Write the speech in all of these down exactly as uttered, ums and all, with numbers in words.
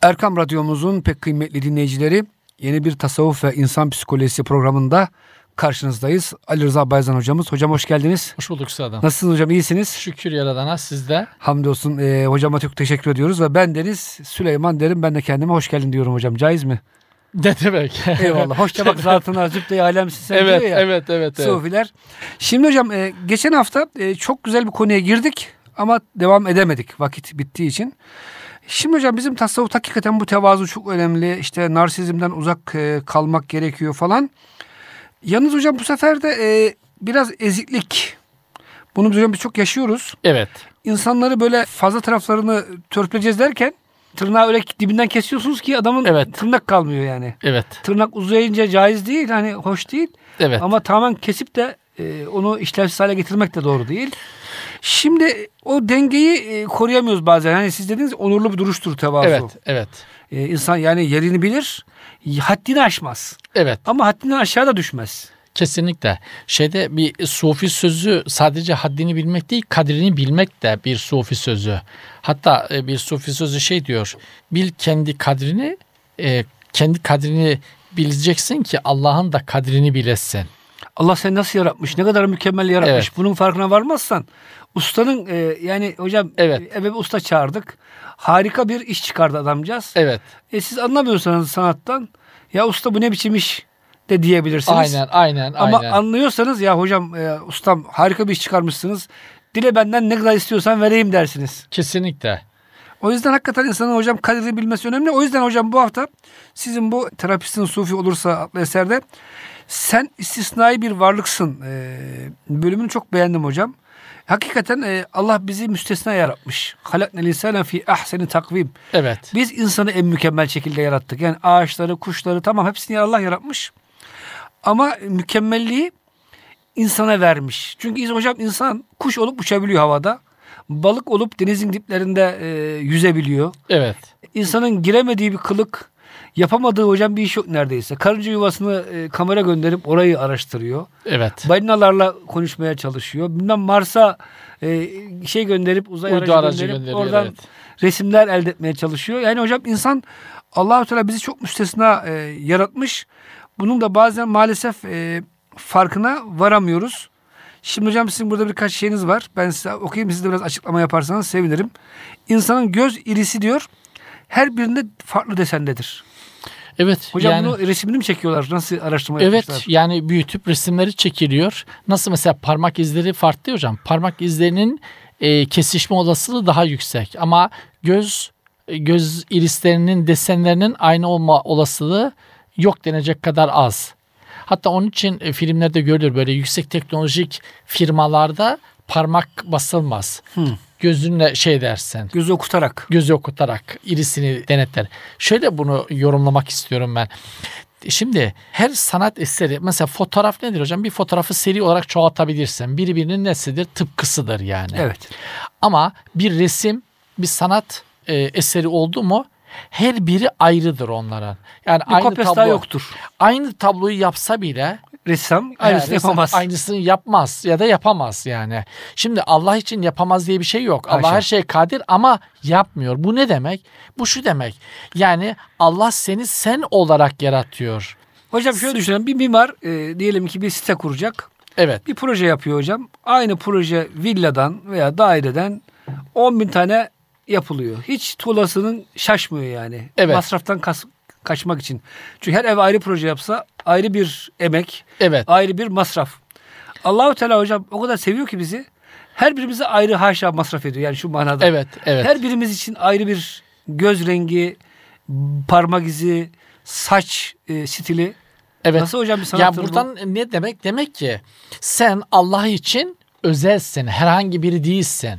Erkam Radyomuzun pek kıymetli dinleyicileri, yeni bir tasavvuf ve insan psikolojisi programında karşınızdayız. Ali Rıza Bayzan hocamız. Hocam hoş geldiniz. Hoş bulduk Sıradan. Nasılsınız hocam, iyisiniz? Şükür Yaradan'a, siz de. Hamdolsun. Ee, hocama çok teşekkür ediyoruz ve ben Deniz Süleyman derim. Ben de kendime hoş geldin diyorum hocam. Caiz mi? Ne demek? Eyvallah. Hoşça bak zatına zübde-i alemsin sen evet, diyor ya. Evet, evet, evet. Sufiler. Şimdi hocam e, geçen hafta e, çok güzel bir konuya girdik ama devam edemedik vakit bittiği için. Şimdi hocam bizim tasavvuf hakikaten bu tevazu çok önemli. İşte narsizmden uzak e, kalmak gerekiyor falan. Yalnız hocam bu sefer de e, biraz eziklik. Bunu hocam biz çok yaşıyoruz. Evet. İnsanları böyle fazla taraflarını törpüleyeceğiz derken tırnağı öyle dibinden kesiyorsunuz ki adamın evet. tırnak kalmıyor yani. Evet. Tırnak uzayınca caiz değil, hani hoş değil. Evet. Ama tamamen kesip de e, onu işlevsiz hale getirmek de doğru değil. Şimdi o dengeyi e, koruyamıyoruz bazen. Hani siz dediniz onurlu bir duruştur tevazu. Evet, evet. E, insan yani yerini bilir, haddini aşmaz. Evet. Ama haddinden aşağı da düşmez. Kesinlikle. Şeyde bir sufi sözü sadece haddini bilmek değil, kadrini bilmek de bir sufi sözü. Hatta bir sufi sözü şey diyor. Bil kendi kadrini, e, kendi kadrini bileceksin ki Allah'ın da kadrini bilesin. Allah seni nasıl yaratmış, ne kadar mükemmel yaratmış. Evet. Bunun farkına varmazsan ustanın e, yani hocam evet. eve bir usta çağırdık. Harika bir iş çıkardı adamcağız. Evet. E, siz anlamıyorsanız sanattan, ya usta bu ne biçim iş de diyebilirsiniz. Aynen, aynen, Ama aynen. anlıyorsanız ya hocam e, ustam harika bir iş çıkarmışsınız. Dile benden ne kadar istiyorsan vereyim dersiniz. Kesinlikle. O yüzden hakikaten insanın hocam kadrini bilmesi önemli. O yüzden hocam bu hafta sizin bu Terapistin Sufi Olursa adlı eserde sen istisnai bir varlıksın e, bölümünü çok beğendim hocam. Hakikaten e, Allah bizi müstesna yaratmış. Halaknel insane fi ahseni takvim. Evet. Biz insanı en mükemmel şekilde yarattık. Yani ağaçları, kuşları tamam hepsini Allah yaratmış. Ama mükemmelliği insana vermiş. Çünkü hocam insan kuş olup uçabiliyor havada. Balık olup denizin diplerinde e, yüzebiliyor. Evet. İnsanın giremediği bir kılık, yapamadığı hocam bir iş yok neredeyse. Karınca yuvasını e, kamera gönderip orayı araştırıyor. Evet. Balinalarla konuşmaya çalışıyor. Bilmem Mars'a e, şey gönderip uzay Uydu aracı aracı gönderip oradan evet. resimler elde etmeye çalışıyor. Yani hocam insan Allah-u Teala bizi çok müstesna e, yaratmış. Bunun da bazen maalesef e, farkına varamıyoruz. Şimdi hocam sizin burada birkaç şeyiniz var. Ben size okuyayım, siz de biraz açıklama yaparsanız sevinirim. İnsanın göz irisi diyor, her birinde farklı desendedir. Evet. Hocam yani, bunu resimini mi çekiyorlar? Nasıl araştırma evet, yapmışlar? Evet yani büyütüp resimleri çekiliyor. Nasıl mesela parmak izleri farklı hocam. Parmak izlerinin e, kesişme olasılığı daha yüksek. Ama göz göz irislerinin desenlerinin aynı olma olasılığı yok denecek kadar az. Hatta onun için e, filmlerde görülür, böyle yüksek teknolojik firmalarda parmak basılmaz. Hmm. Gözünle şey dersen. Gözü okutarak. Gözü okutarak irisini denetler. Şöyle bunu yorumlamak istiyorum ben. Şimdi her sanat eseri, mesela fotoğraf nedir hocam? Bir fotoğrafı seri olarak çoğaltabilirsin. Biri birinin nesidir? Tıpkısıdır yani. Evet. Ama bir resim, bir sanat e, eseri oldu mu her biri ayrıdır onların. Yani bir aynı kopyası tablo yoktur. Aynı tabloyu yapsa bile ressam aynısını ressam yapamaz. Aynısını yapmaz ya da yapamaz yani. Şimdi Allah için yapamaz diye bir şey yok. Haşa. Allah her şeye kadir ama yapmıyor. Bu ne demek? Bu şu demek. Yani Allah seni sen olarak yaratıyor. Hocam şöyle düşünelim. Bir mimar e, diyelim ki bir site kuracak. Evet. Bir proje yapıyor hocam. Aynı proje villadan veya daireden on bin tane yapılıyor. Hiç tuğlasının şaşmıyor yani. Evet. Masraftan kas, kaçmak için. Çünkü her ev ayrı proje yapsa ayrı bir emek, evet. ayrı bir masraf. Allah-u Teala hocam o kadar seviyor ki bizi. Her birimize ayrı haşa masraf ediyor. Yani şu manada. Evet, evet. Her birimiz için ayrı bir göz rengi, parmak izi, saç e, stili. Evet. Nasıl hocam bir sanattır ya buradan bu? Ne demek? Demek ki sen Allah için özelsin. Herhangi biri değilsin.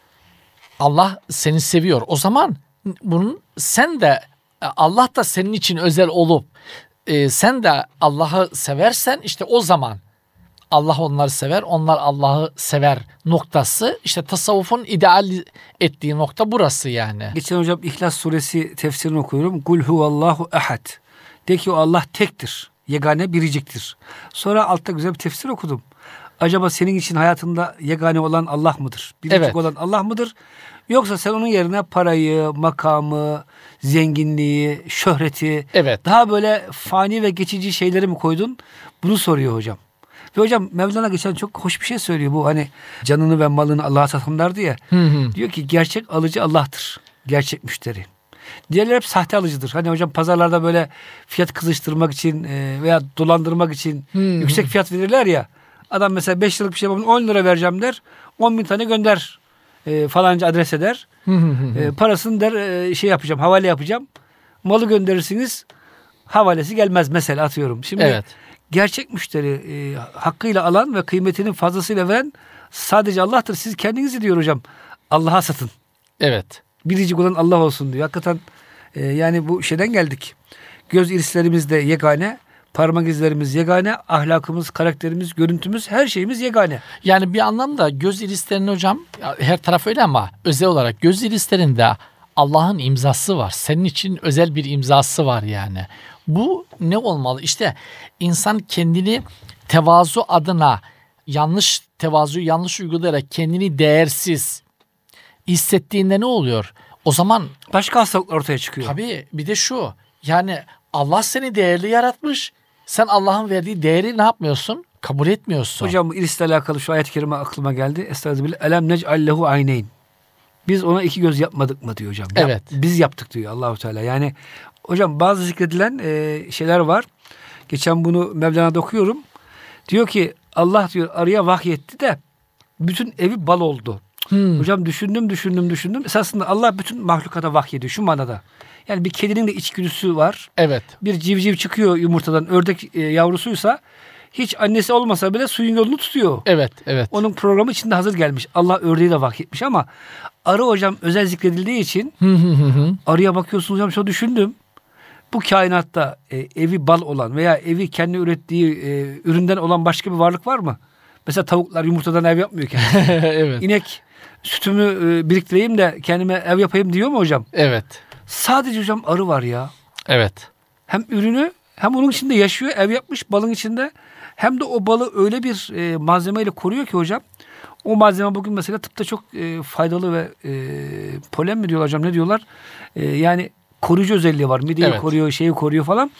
Allah seni seviyor. O zaman bunun sen de Allah da senin için özel olup e, sen de Allah'ı seversen işte o zaman Allah onları sever, onlar Allah'ı sever noktası. İşte tasavvufun ideal ettiği nokta burası yani. Geçen hocam İhlas Suresi tefsirini okuyorum. Kul huvallahu ehad. De ki o Allah tektir. Yegane biriciktir. Sonra altta güzel bir tefsir okudum. Acaba senin için hayatında yegane olan Allah mıdır? Biricik evet. olan Allah mıdır? Yoksa sen onun yerine parayı, makamı, zenginliği, şöhreti, Evet. daha böyle fani ve geçici şeyleri mi koydun? Bunu soruyor hocam. Ve hocam Mevlana geçen çok hoş bir şey söylüyor. Bu hani canını ve malını Allah'a satanlardı ya. Hı hı. Diyor ki gerçek alıcı Allah'tır. Gerçek müşteri. Diğerleri hep sahte alıcıdır. Hani hocam pazarlarda böyle fiyat kızıştırmak için e, veya dolandırmak için Hı hı. yüksek fiyat verirler ya. Adam mesela beş liralık bir şey yapalım on lira vereceğim der. on bin tane gönder e, falanca adres eder. Hı hı hı. E, parasını der e, şey yapacağım, havale yapacağım. Malı gönderirsiniz, havalesi gelmez mesela, atıyorum. Şimdi Evet. gerçek müşteri e, hakkıyla alan ve kıymetinin fazlasıyla veren sadece Allah'tır. Siz kendinizi diyor hocam Allah'a satın. Evet. Biricik olan Allah olsun diyor. Hakikaten e, yani bu şeyden geldik. Göz irislerimiz de yegane, parmak izlerimiz yegane, ahlakımız, karakterimiz, görüntümüz, her şeyimiz yegane. Yani bir anlamda göz irislerinin hocam her taraf öyle ama özel olarak göz irislerinde Allah'ın imzası var. Senin için özel bir imzası var yani. Bu ne olmalı? İşte insan kendini tevazu adına yanlış tevazuyu yanlış uygulayarak kendini değersiz hissettiğinde ne oluyor? O zaman Başka hastalıklar ortaya çıkıyor. tabii bir de şu, yani Allah seni değerli yaratmış. Sen Allah'ın verdiği değeri ne yapmıyorsun? Kabul etmiyorsun. Hocam bu irisle alakalı şu ayet-i kerime aklıma geldi. Estağfirullah. Elem nec'allehu ayneyn. Biz ona iki göz yapmadık mı diyor hocam. Yap, Evet. Biz yaptık diyor Allahu Teala. Yani hocam bazı zikredilen e, şeyler var. Geçen bunu Mevlana'da okuyorum. Diyor ki Allah diyor arıya vahyetti de bütün evi bal oldu. Hmm. Hocam düşündüm düşündüm düşündüm. Esasında Allah bütün mahlukata vahyediyor şu manada. Yani bir kedinin de içgüdüsü var. Evet. Bir civciv çıkıyor yumurtadan, ördek e, yavrusuysa hiç annesi olmasa bile suyun yolunu tutuyor. Evet, evet. Onun programı içinde hazır gelmiş. Allah ördeği de vahyetmiş ama arı hocam özel zikredildiği için Hı hı hı hı. arıya bakıyorsunuz hocam, şöyle düşündüm. Bu kainatta e, evi bal olan veya evi kendi ürettiği e, üründen olan başka bir varlık var mı? Mesela tavuklar yumurtadan ev yapmıyor kendisi. Evet. İnek sütümü e, biriktireyim de kendime ev yapayım diyor mu hocam? Evet. Sadece hocam arı var ya. Evet. Hem ürünü hem onun içinde yaşıyor, ev yapmış balın içinde. Hem de o balı öyle bir e, malzemeyle koruyor ki hocam. O malzeme bugün mesela tıpta çok e, faydalı ve e, polen mi diyorlar hocam, ne diyorlar? E, yani koruyucu özelliği var. Mideyi Evet. koruyor, şeyi koruyor falan.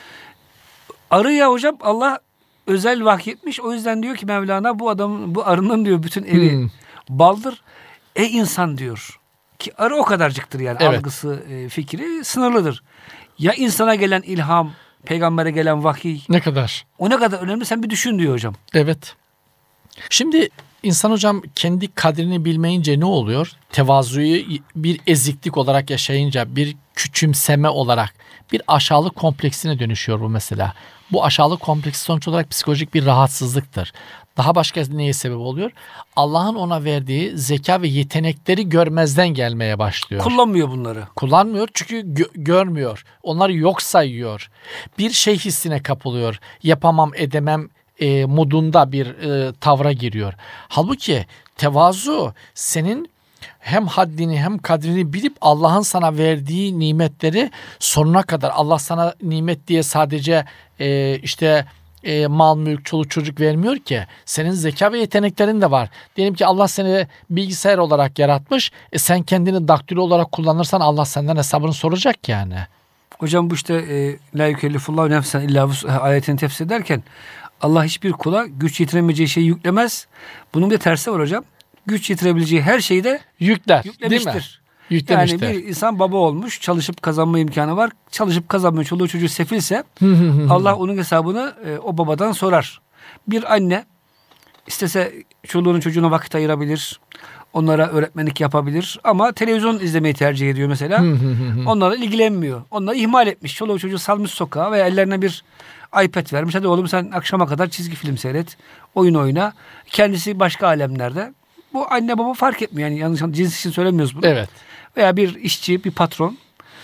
Arıya hocam Allah özel vahyetmiş. O yüzden diyor ki Mevlana bu adam, bu arının diyor bütün evi Hmm. baldır. Ey insan diyor. Ki arı o kadarcıktır yani, Evet. algısı, e, fikri sınırlıdır. Ya insana gelen ilham, peygambere gelen vahiy, Ne kadar? o ne kadar önemli sen bir düşün diyor hocam. Evet. Şimdi insan hocam kendi kadrini bilmeyince ne oluyor? Tevazuyu bir eziklik olarak yaşayınca, bir küçümseme olarak bir aşağılık kompleksine dönüşüyor bu mesela. Bu aşağılık kompleksi sonuç olarak psikolojik bir rahatsızlıktır. Daha başka neye sebep oluyor? Allah'ın ona verdiği zeka ve yetenekleri görmezden gelmeye başlıyor. Kullanmıyor bunları. Kullanmıyor çünkü gö- görmüyor. Onları yok sayıyor. Bir şey hissine kapılıyor. Yapamam, edemem e, modunda bir e, tavra giriyor. Halbuki tevazu senin hem haddini hem kadrini bilip Allah'ın sana verdiği nimetleri sonuna kadar, Allah sana nimet diye sadece e, işte e, mal, mülk, çoluk çocuk vermiyor ki. Senin zeka ve yeteneklerin de var. Diyelim ki Allah seni bilgisayar olarak yaratmış. E, sen kendini daktilo olarak kullanırsan Allah senden hesabını soracak yani. Hocam bu işte e, la yükellifullahu nefsen illa vus'aha ayetini tefsir ederken Allah hiçbir kula güç yetiremeyeceği şeyi yüklemez. Bunun bir tersi var hocam. Güç yetirebileceği her şeyi de Yükler, değil mi? yüklemiştir. Yüklemiştir. Yani bir insan baba olmuş, çalışıp kazanma imkanı var. Çalışıp kazanmıyor, çoluğu çocuğu sefilse Allah onun hesabını e, o babadan sorar. Bir anne istese çoluğunun çocuğuna vakit ayırabilir. Onlara öğretmenlik yapabilir. Ama televizyon izlemeyi tercih ediyor mesela. Onlarla ilgilenmiyor. Onları ihmal etmiş. Çoluğu çocuğu salmış sokağa veya ellerine bir iPad vermiş. Hadi oğlum sen akşama kadar çizgi film seyret. Oyun oyna. Kendisi başka alemlerde. Bu anne baba fark etmiyor. Yani yanlış cins için söylemiyoruz bunu. Evet. Veya bir işçi, bir patron.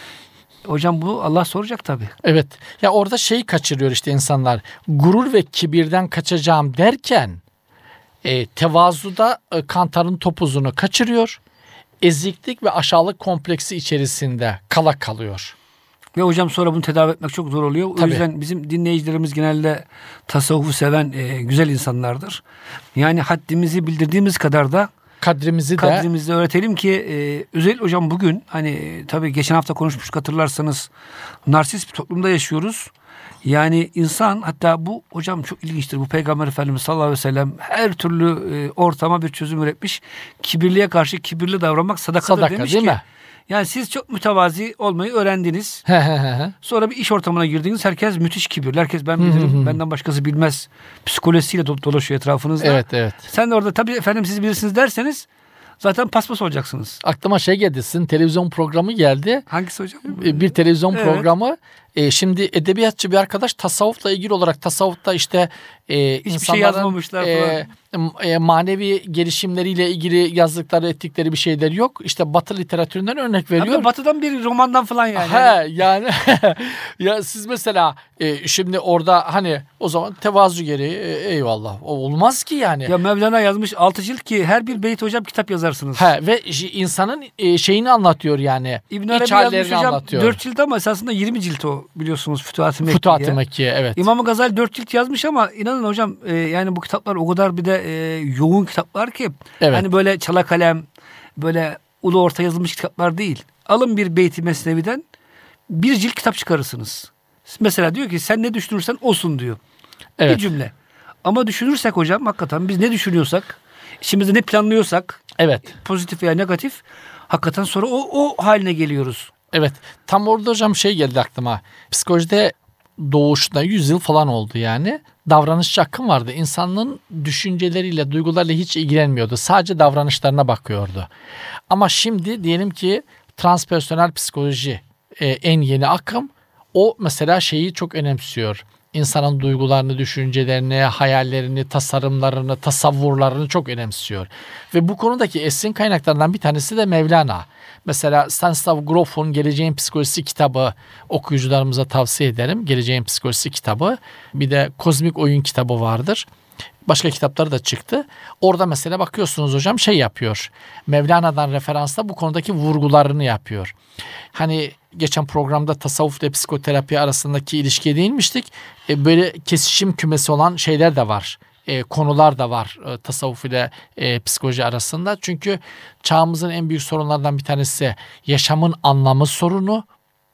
Hocam bu Allah soracak tabii. Evet. Ya orada şeyi kaçırıyor işte insanlar. Gurur ve kibirden kaçacağım derken e, tevazuda e, kantarın topuzunu kaçırıyor. Eziklik ve aşağılık kompleksi içerisinde kala kalıyor. Ve hocam sonra bunu tedavi etmek çok zor oluyor. O Tabii. yüzden bizim dinleyicilerimiz genelde tasavvufu seven e, güzel insanlardır. Yani haddimizi bildirdiğimiz kadar da Kadrimizi de. Kadrimizi de öğretelim ki e, özellikle hocam bugün hani e, tabii geçen hafta konuşmuştuk hatırlarsanız, narsist bir toplumda yaşıyoruz. Yani insan, hatta bu hocam çok ilginçtir. Bu Peygamber Efendimiz sallallahu aleyhi ve sellem her türlü e, ortama bir çözüm üretmiş. Kibirliye karşı kibirli davranmak sadakadır Sadaka, demiş değil ki. mi? Yani siz çok mütevazi olmayı öğrendiniz. Sonra bir iş ortamına girdiniz. Herkes müthiş kibirli. Herkes ben bilirim, benden başkası bilmez psikolojisiyle do- dolaşıyor etrafınızda. Evet, evet. Sen de orada tabii efendim siz bilirsiniz derseniz zaten paspas olacaksınız. Aklıma şey geldi. Sizin televizyon programı geldi. Hangisi hocam? Bir televizyon Evet. programı. E, şimdi edebiyatçı bir arkadaş tasavvufla ilgili olarak tasavvufta işte e, Hiçbir insanların şey yazmamışlar e, e, manevi gelişimleriyle ilgili yazdıkları, ettikleri bir şeyler yok. İşte Batı literatüründen örnek veriyor. Hatta Batı'dan bir romandan falan yani. He yani ya siz mesela e, şimdi orada hani o zaman tevazu gereği e, eyvallah. O olmaz ki yani. Ya Mevlana yazmış altı cilt ki her bir beyt hocam kitap yazarsınız. He ve insanın e, şeyini anlatıyor yani. İbn İç Arabi hallerini yazmış hocam anlatıyor. dört cilt ama esasında yirmi cilt o, biliyorsunuz Fütuhat-ı Mekkiye. Fütuhat-ı Mekkiye, evet. İmam Gazali dört cilt yazmış ama inanın hocam e, yani bu kitaplar o kadar bir de e, yoğun kitaplar ki. Evet. Hani böyle çala kalem, böyle ulu orta yazılmış kitaplar değil. Alın bir beyti Mesnevi'den bir cilt kitap çıkarırsınız. Mesela diyor ki sen ne düşünürsen olsun diyor. Evet. Bir cümle. Ama düşünürsek hocam hakikaten biz ne düşünüyorsak, içimizde ne planlıyorsak, Evet. pozitif veya negatif, hakikaten sonra o, o haline geliyoruz. Evet. Tam orada hocam şey geldi aklıma. Psikolojide doğuşta yüz yıl falan oldu yani. Davranışçı akım vardı. İnsanın düşünceleriyle, duygularıyla hiç ilgilenmiyordu. Sadece davranışlarına bakıyordu. Ama şimdi diyelim ki transpersonel psikoloji e, en yeni akım. O mesela şeyi çok önemsiyor. İnsanın duygularını, düşüncelerini, hayallerini, tasarımlarını, tasavvurlarını çok önemsiyor. Ve bu konudaki esin kaynaklarından bir tanesi de Mevlana. Mesela Stanislav Grof'un Geleceğin Psikolojisi kitabı okuyucularımıza tavsiye ederim. Geleceğin Psikolojisi kitabı. Bir de Kozmik Oyun kitabı vardır. Başka kitapları da çıktı. Orada mesela bakıyorsunuz hocam şey yapıyor. Mevlana'dan referansla bu konudaki vurgularını yapıyor. Hani geçen programda tasavvuf ile psikoterapi arasındaki ilişkiye değinmiştik. E, böyle kesişim kümesi olan şeyler de var. E, konular da var e, tasavvuf ile e, psikoloji arasında. Çünkü çağımızın en büyük sorunlarından bir tanesi yaşamın anlamı sorunu.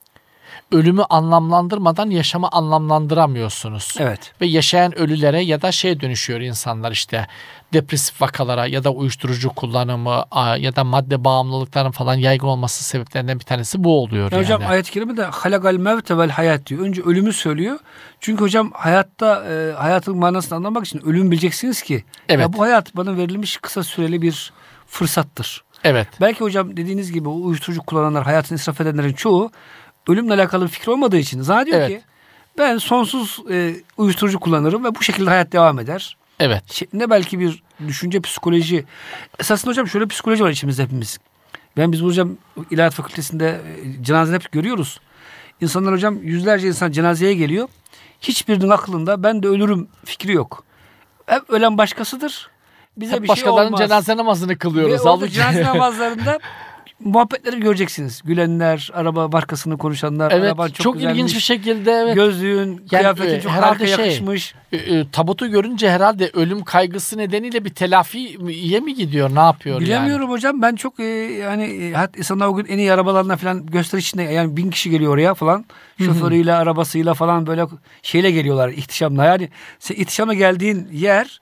Ölümü anlamlandırmadan yaşamı anlamlandıramıyorsunuz. Evet. Ve yaşayan ölülere ya da şeye dönüşüyor insanlar işte depresif vakalara ya da uyuşturucu kullanımı ya da madde bağımlılıklarının falan yaygın olması sebeplerinden bir tanesi bu oluyor. Ya yani. hocam ayet-i kerimede halagal mevte vel hayat diyor. Önce ölümü söylüyor. Çünkü hocam hayatta e, hayatın manasını anlamak için ölüm bileceksiniz ki. Evet. Ya bu hayat bana verilmiş kısa süreli bir fırsattır. Evet. Belki hocam dediğiniz gibi o uyuşturucu kullananlar, hayatını israf edenlerin çoğu ölümle alakalı bir fikir olmadığı için zannediyor Evet. ki ben sonsuz e, uyuşturucu kullanırım ve bu şekilde hayat devam eder. Evet. Şeklinde belki bir düşünce, psikoloji. Esasında hocam şöyle bir psikoloji var içimizde hepimiz. Ben biz hocam İlahiyat Fakültesi'nde e, cenazede hep görüyoruz. İnsanlar hocam yüzlerce insan cenazeye geliyor. Hiçbirinin aklında ben de ölürüm fikri yok. Hep ölen başkasıdır. Bize Hep bir şey başkalarının olmaz. cenaze namazını kılıyoruz. Ve orada Halbuki- cenaze namazlarında muhabbetleri göreceksiniz. Gülenler, araba markasını konuşanlar, Evet, araban çok, çok güzelmiş. ilginç bir şekilde evet. Gözlüğün, kıyafetin e, çok herhalde harika şey, yakışmış. E, e, tabutu görünce herhalde ölüm kaygısı nedeniyle bir telafiye mi gidiyor? Ne yapıyor Bilemiyorum yani? hocam. Ben çok e, yani e, hatta insanlar o gün en iyi arabalarına falan gösteri içinde yani bin kişi geliyor oraya falan. Şoförüyle, arabasıyla falan böyle şeyle geliyorlar ihtişamla. Yani sen ihtişama geldiğin yer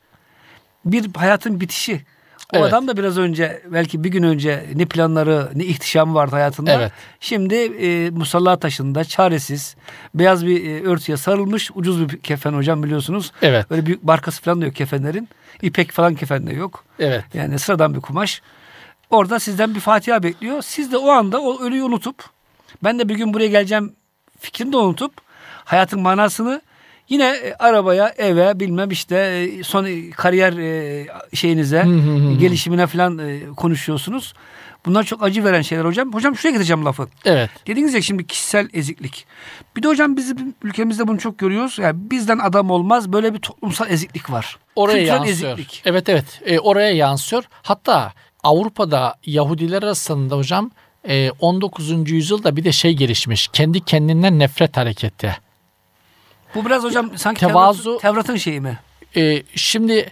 bir hayatın bitişi. O Evet. adam da biraz önce belki bir gün önce ne planları ne ihtişamı vardı hayatında. Evet. Şimdi e, musalla taşında çaresiz beyaz bir e, örtüye sarılmış ucuz bir kefen hocam biliyorsunuz. Evet. Böyle büyük markası falan da yok kefenlerin. İpek falan kefen de yok. Evet. Yani sıradan bir kumaş. Orada sizden bir Fatiha bekliyor. Siz de o anda o ölüyü unutup ben de bir gün buraya geleceğim fikrini de unutup hayatın manasını yine e, arabaya, eve, bilmem işte e, son e, kariyer e, şeyinize, gelişimine falan e, konuşuyorsunuz. Bunlar çok acı veren şeyler hocam. Hocam şuraya getireceğim lafı. Evet. Dediğiniz ya şimdi kişisel eziklik. Bir de hocam bizim ülkemizde bunu çok görüyoruz. Yani bizden adam olmaz. Böyle bir toplumsal eziklik var. Oraya Kültürel yansıyor. eziklik. Evet evet. E, oraya yansıyor. Hatta Avrupa'da Yahudiler arasında hocam e, on dokuzuncu yüzyılda bir de şey gelişmiş. Kendi kendinden nefret hareketi. Bu biraz hocam sanki Tevazu- Tevrat- Tevrat'ın şeyi mi? E, şimdi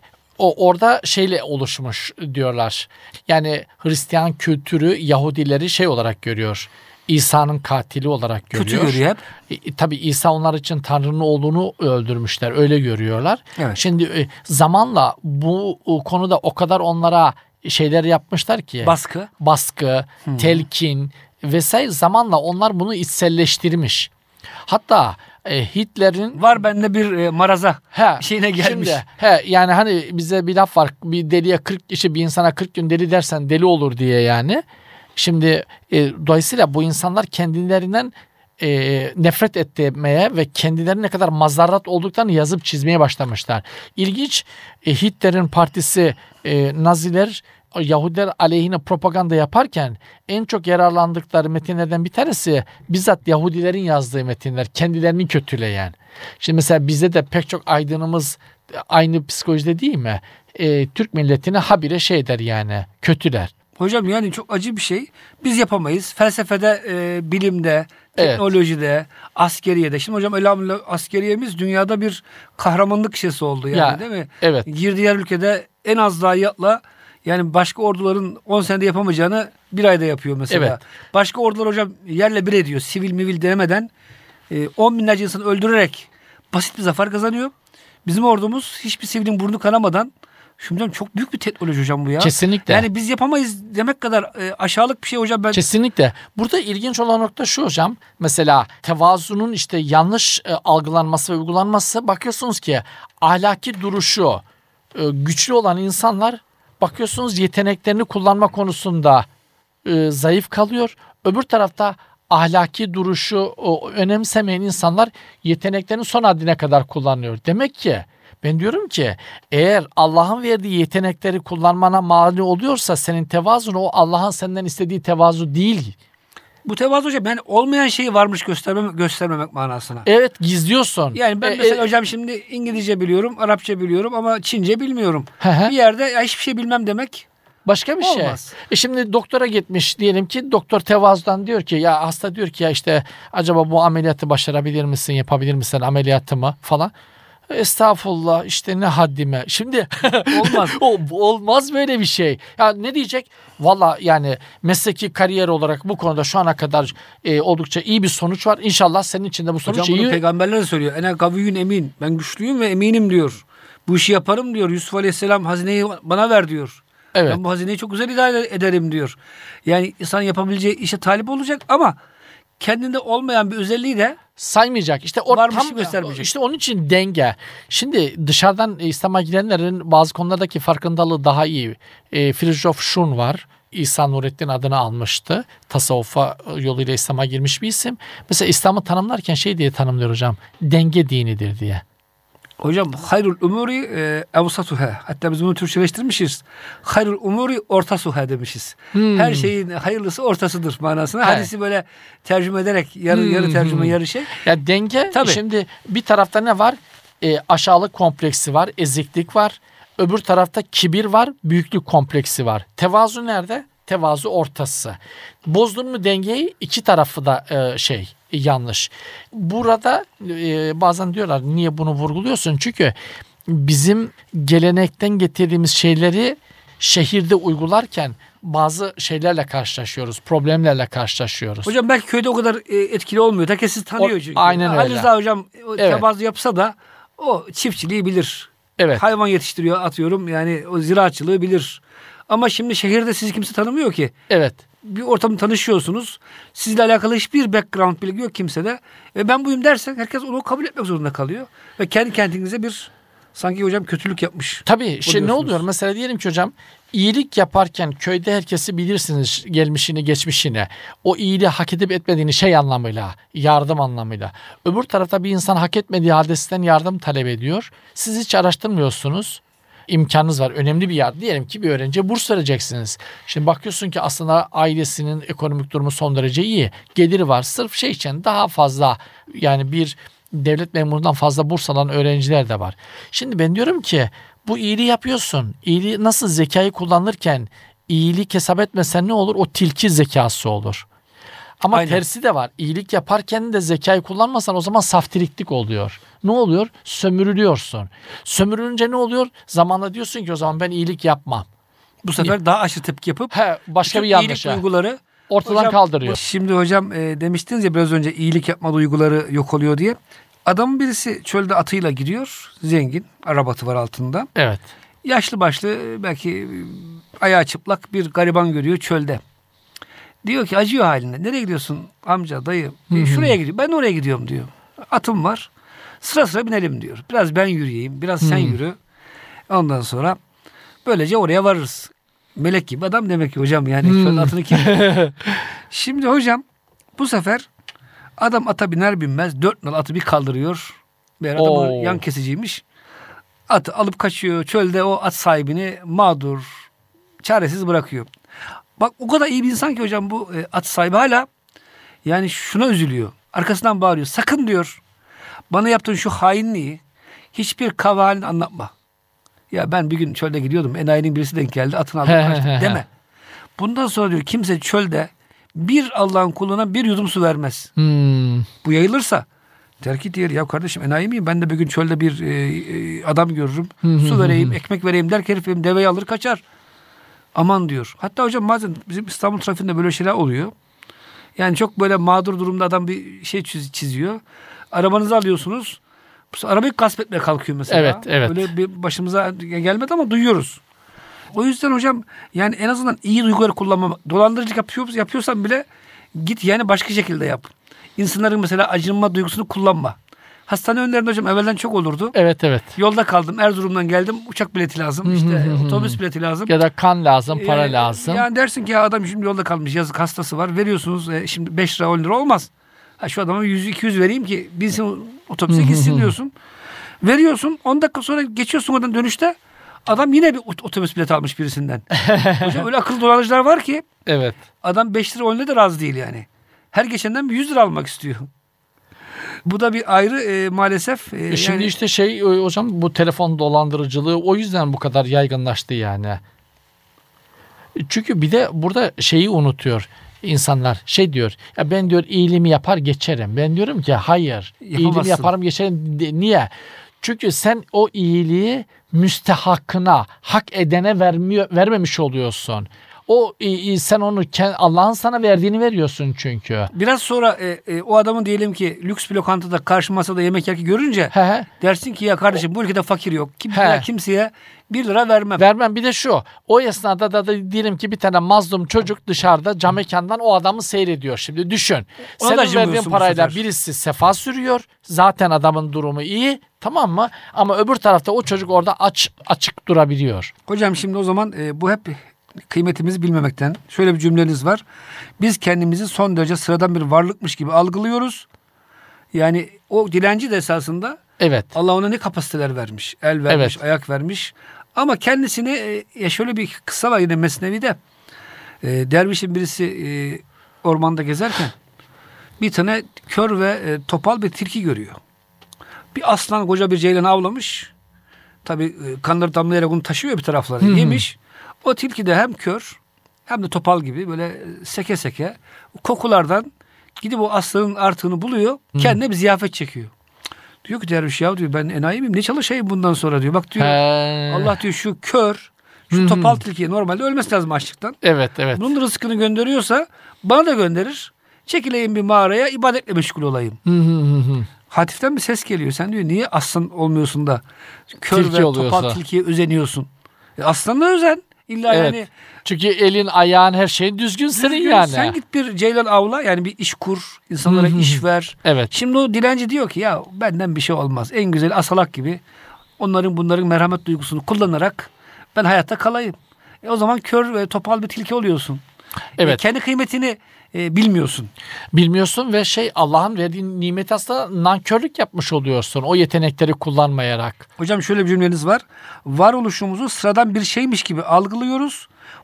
o orada şeyle oluşmuş diyorlar. Yani Hristiyan kültürü Yahudileri şey olarak görüyor. İsa'nın katili olarak görüyor. Kötü görüyor hep. E, tabii İsa onlar için Tanrı'nın oğlunu öldürmüşler. Öyle görüyorlar. Evet. Şimdi e, zamanla bu e, konuda o kadar onlara şeyler yapmışlar ki. Baskı. Baskı, hmm. telkin vesaire, zamanla onlar bunu içselleştirmiş. Hatta e, Hitler'in var bende bir e, maraza he, şeyine gelmiş. Şimdi, he, yani hani bize bir laf var. Bir deliye kırk kişi bir insana kırk gün deli dersen deli olur diye yani. Şimdi e, dolayısıyla bu insanlar kendilerinden e, nefret etmeye ve kendilerine ne kadar mazarrat olduklarını yazıp çizmeye başlamışlar. İlginç, e, Hitler'in partisi e, Naziler Yahudiler aleyhine propaganda yaparken en çok yararlandıkları metinlerden bir tanesi bizzat Yahudilerin yazdığı metinler. Kendilerini kötüleyen. Şimdi mesela bizde de pek çok aydınımız aynı psikolojide değil mi? E, Türk milletine habire şey der yani, kötüler. Hocam yani çok acı bir şey. Biz yapamayız. Felsefede, e, bilimde, teknolojide, evet. askeriyede. Şimdi hocam elhamdülillah askeriyemiz dünyada bir kahramanlık şeysi oldu yani, ya, değil mi? Evet. Girdiği yer ülkede en az zayiatla, yani başka orduların on senede yapamayacağını bir ayda yapıyor mesela. Evet. Başka ordular hocam yerle bir ediyor. Sivil mivil denemeden e, on binlerce insanı öldürerek basit bir zafer kazanıyor. Bizim ordumuz hiçbir sivilin burnu kanamadan, şimdi çok büyük bir teknoloji hocam bu ya. Kesinlikle. Yani biz yapamayız demek kadar e, aşağılık bir şey hocam. Ben... Kesinlikle. Burada ilginç olan nokta şu hocam. Mesela tevazunun işte yanlış e, algılanması ve uygulanması, bakıyorsunuz ki ahlaki duruşu e, güçlü olan insanlar bakıyorsunuz yeteneklerini kullanma konusunda e, zayıf kalıyor. Öbür tarafta ahlaki duruşu o, önemsemeyen insanlar yeteneklerini son haddine kadar kullanıyor. Demek ki ben diyorum ki eğer Allah'ın verdiği yetenekleri kullanmana mani oluyorsa senin tevazun, o Allah'ın senden istediği tevazu değil. Bu tevazu hocam yani olmayan şeyi varmış göstermemek, göstermemek manasına. Evet, gizliyorsun. Yani ben e, mesela e, hocam şimdi İngilizce biliyorum, Arapça biliyorum ama Çince bilmiyorum. He he. Bir yerde ya hiçbir şey bilmem demek başka bir olmaz. şey. E şimdi doktora gitmiş diyelim ki, doktor tevazudan diyor ki ya hasta diyor ki ya işte acaba bu ameliyatı başarabilir misin, yapabilir misin ameliyatımı falan. Estağfurullah işte ne haddime. Şimdi olmaz. olmaz böyle bir şey. Ya ne diyecek? Valla yani mesleki kariyer olarak bu konuda şu ana kadar e, oldukça iyi bir sonuç var. İnşallah senin için de bu sonuç hocam iyi. Hocam bunu peygamberler de söylüyor. Ene kaviyyün emin. Ben güçlüyüm ve eminim diyor. Bu işi yaparım diyor. Yusuf Aleyhisselam hazineyi bana ver diyor. Evet. Ben bu hazineyi çok güzel idare ederim diyor. Yani insan yapabileceği işe talip olacak ama kendinde olmayan bir özelliği de saymayacak. İşte o varmış tam göstermeyecek. İşte onun için denge. Şimdi dışarıdan İslam'a girenlerin bazı konulardaki farkındalığı daha iyi. E, Fridtjof Schun var. İsa Nurettin adını almıştı. Tasavvufa yoluyla İslam'a girmiş bir isim. Mesela İslam'ı tanımlarken şey diye tanımlıyor hocam. Denge dinidir diye. Hocam hayrul umuri e, evsatuha. Hatta biz bunu Türkçeleştirmişiz. Hayrul umuri ortasuha demişiz. Hmm. Her şeyin hayırlısı ortasıdır manasına. Evet. Hadisi böyle tercüme ederek yarı hmm. yarı tercüme yarı şey. Ya denge. Tabii. Şimdi bir tarafta ne var? E, aşağılık kompleksi var, eziklik var. Öbür tarafta kibir var, büyüklük kompleksi var. Tevazu nerede? Tevazu ortası. Bozdun mu dengeyi, iki tarafı da e, şey yanlış. Burada e, bazen diyorlar niye bunu vurguluyorsun? Çünkü bizim gelenekten getirdiğimiz şeyleri şehirde uygularken bazı şeylerle karşılaşıyoruz. Problemlerle karşılaşıyoruz. Hocam belki köyde o kadar e, etkili olmuyor. Herkes sizi tanıyor çünkü. Aynen öyle. Ali Rıza hocam o evet. tevazu yapsa da o çiftçiliği bilir. Evet. Hayvan yetiştiriyor atıyorum. Yani o ziraatçılığı bilir. Ama şimdi şehirde sizi kimse tanımıyor ki. Evet. Bir ortamda tanışıyorsunuz. Sizle alakalı hiçbir background bilgi yok kimsede. Ve ben buyum dersen herkes onu kabul etmek zorunda kalıyor. Ve kendi kendinize bir sanki hocam kötülük yapmış. Tabii. Şey ne oluyor? Mesela diyelim ki hocam iyilik yaparken köyde herkesi bilirsiniz gelmişini geçmişini. O iyiliği hak edip etmediğini şey anlamıyla, yardım anlamıyla. Öbür tarafta bir insan hak etmediği halde sizden yardım talep ediyor. Siz hiç araştırmıyorsunuz. İmkanınız var. Önemli bir yardım. Diyelim ki bir öğrenciye burs vereceksiniz. Şimdi bakıyorsun ki aslında ailesinin ekonomik durumu son derece iyi. Geliri var. Sırf şey için daha fazla yani bir devlet memurundan fazla burs alan öğrenciler de var. Şimdi ben diyorum ki bu iyiliği yapıyorsun. İyiliği nasıl zekayı kullanırken iyilik hesap etmesen ne olur? O tilki zekası olur. Ama Aynen. tersi de var. İyilik yaparken de zekayı kullanmasan o zaman saftiriklik oluyor. Ne oluyor? Sömürülüyorsun. Sömürülünce ne oluyor? Zamanla diyorsun ki o zaman ben iyilik yapmam. Bu sefer daha aşırı tepki yapıp He, başka bir bütün yanlış. iyilik duyguları Ortadan hocam, kaldırıyor. Şimdi hocam e, demiştiniz ya biraz önce iyilik yapma duyguları yok oluyor diye. Adamın birisi çölde atıyla gidiyor. Zengin. Araba atı var altında. Evet. Yaşlı başlı belki ayağı çıplak bir gariban görüyor çölde. Diyor ki acıyor halinde. Nereye gidiyorsun amca, dayı? E, şuraya gidiyor. Ben oraya gidiyorum diyor. Atım var. Sıra sıra binelim diyor. Biraz ben yürüyeyim. Biraz sen yürü. Ondan sonra böylece oraya varırız. Melek gibi adam demek ki hocam yani. Şöyle atını kim? Şimdi hocam bu sefer adam ata biner binmez dört nal atı bir kaldırıyor. Bir adam Oo. yan kesiciymiş. Atı alıp kaçıyor. Çölde o at sahibini mağdur, çaresiz bırakıyor. Bak o kadar iyi bir insan ki hocam bu e, at sahibi hala yani şuna üzülüyor. Arkasından bağırıyor. Sakın diyor bana yaptığın şu hainliği hiçbir kavalini anlatma. Ya ben bir gün çölde gidiyordum. Enayinin birisi denk geldi. Atını aldım kaçtı deme. Bundan sonra diyor kimse çölde bir Allah'ın kuluna bir yudum su vermez. Hmm. Bu yayılırsa der ki diyor ya kardeşim enayi miyim? Ben de bir gün çölde bir e, e, adam görürüm. Su vereyim, ekmek vereyim der ki herif benim deveyi alır kaçar. Aman diyor. Hatta hocam bazen bizim İstanbul trafiğinde böyle şeyler oluyor. Yani çok böyle mağdur durumda adam bir şey çiz- çiziyor. Arabanızı alıyorsunuz. Arabayı gasp etmeye kalkıyor mesela. Evet, evet. Öyle bir başımıza gelmedi ama duyuyoruz. O yüzden hocam yani en azından iyi duyguları kullanma. Dolandırıcılık yapıyor, yapıyorsan bile git yani başka şekilde yap. İnsanların mesela acınma duygusunu kullanma. Hastane önlerinde hocam evvelden çok olurdu. Evet evet. Yolda kaldım. Erzurum'dan geldim. Uçak bileti lazım. İşte otobüs bileti lazım. Ya da kan lazım, para Yani- lazım. Yani dersin ki ya adam şimdi yolda kalmış. Yazık hastası var. Veriyorsunuz. E, şimdi beş lira on lira olmaz. Ha, şu adama yüz iki yüz vereyim ki binsin otobüse gitsin diyorsun. Veriyorsun. on dakika sonra geçiyorsun oradan dönüşte. Adam yine bir ot- otobüs bileti almış birisinden. Hocam öyle akıllı dolandırıcılar var ki Evet. adam beş lira on lira da razı değil yani. Her geçenden bir yüz lira almak istiyor. Bu da bir ayrı e, maalesef. E, E Şimdi yani, işte şey e, hocam bu telefon dolandırıcılığı o yüzden bu kadar yaygınlaştı yani. E Çünkü bir de burada şeyi unutuyor insanlar. Şey diyor ya ben diyor iyiliğimi yapar geçerim. Ben diyorum ki hayır. Yapamazsın. İyiliğimi yaparım geçerim. De- Niye? Çünkü sen o iyiliği müstehakına, hak edene vermiyor, vermemiş oluyorsun. O i- i- sen onu ke- Allah'ın sana verdiğini veriyorsun çünkü. biraz sonra e, e, o adamın diyelim ki lüks bir lokantada karşı masada yemek yerken görünce He he. dersin ki ya kardeşim bu ülkede fakir yok. Kim, He. ya kimseye bir lira vermem. Vermem. Bir de şu. O esnada da, da diyelim ki bir tane mazlum çocuk dışarıda cam mekandan o adamı seyrediyor. Şimdi düşün. Ona da Senin verdiğin acımıyorsun bu parayla sefer. birisi sefa sürüyor. Zaten adamın durumu iyi. Tamam mı? Ama öbür tarafta o çocuk orada aç açık durabiliyor. Hocam şimdi o zaman e, bu hep kıymetimizi bilmemekten. Şöyle bir cümleniz var. Biz kendimizi son derece sıradan bir varlıkmış gibi algılıyoruz. Yani o dilenci de esasında Evet. Allah ona ne kapasiteler vermiş. El vermiş, Evet. ayak vermiş. Ama kendisini e, ya şöyle bir kıssa var yine Mesnevi'de. E, dervişin birisi e, ormanda gezerken bir tane kör ve e, topal bir tilki görüyor. Bir aslan koca bir ceylanı avlamış. Tabii e, kanları damlayarak onu taşıyor bir taraflara. Yemiş. O tilki de hem kör hem de topal gibi böyle e, seke seke kokulardan gidip o aslanın artığını buluyor. Kendine bir ziyafet çekiyor. Diyor ki derviş ya diyor ben enayi miyim? Ne çalışayım bundan sonra diyor. Bak diyor He. Allah diyor şu kör şu topal tilkiye normalde ölmesi lazım açlıktan. Evet, evet. Bunun rızkını gönderiyorsa bana da gönderir. Çekileyim bir mağaraya ibadetle meşgul olayım. Hı hı hı hı. Hatiften bir ses geliyor. Sen diyor niye aslan olmuyorsun da kör Tilki ve oluyorsa. topal tilkiye özeniyorsun? E, aslanla özen. İlla Evet. yani Çünkü elin, ayağın, her şeyin düzgün senin düzgün, yani. sen git bir ceylan avla yani bir iş kur. İnsanlara Hı hı iş ver. Evet. Şimdi o dilenci diyor ki ya benden bir şey olmaz. En güzeli asalak gibi onların bunların merhamet duygusunu kullanarak ben hayatta kalayım. E, o zaman kör ve topal bir tilki oluyorsun. Evet. E, kendi kıymetini e, bilmiyorsun. Bilmiyorsun ve şey Allah'ın verdiği nimet aslında nankörlük yapmış oluyorsun o yetenekleri kullanmayarak. Hocam şöyle bir cümleniz var. Varoluşumuzu sıradan bir şeymiş gibi algılıyoruz.